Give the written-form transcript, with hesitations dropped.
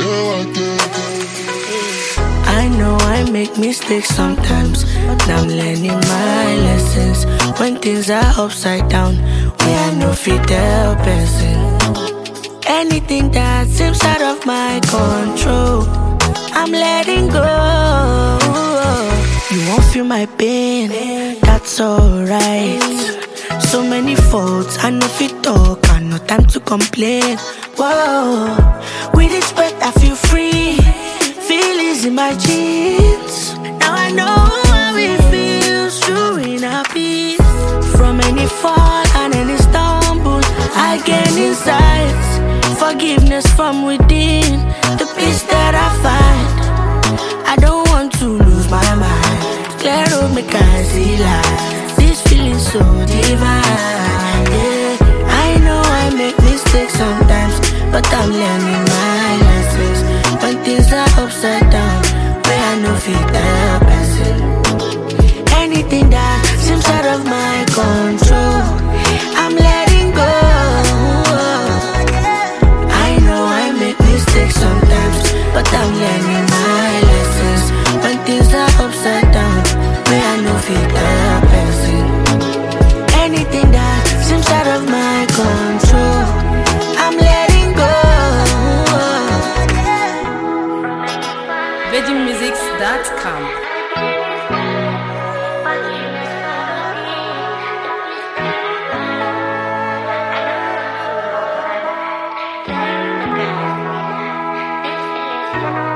I know I make mistakes sometimes, but I'm learning my lessons. When things are upside down, we are no fit tell person. Anything that seems out of my control, I'm letting go. You won't feel my pain, that's alright. So many faults, I know fit talk, I no time to complain. Whoa, with each breath I feel free, feelings in my jeans. Now I know how it feels to in a peace. From any fall and any stumble, I gain insights, forgiveness from within, the peace that I find. I don't want to lose my mind, clear road make I see light. This feeling so divine, yeah. I know I make mistakes sometimes, but I'm learning my lessons. When things are upside down, where I know fit the person. Anything that seems out of my control, I'm letting go. I know I make mistakes sometimes, but I'm learning my lessons. When things are upside down, where I know fit the person. Anything that seems out of my control, I'm letting go. VeggieMusics.com. This is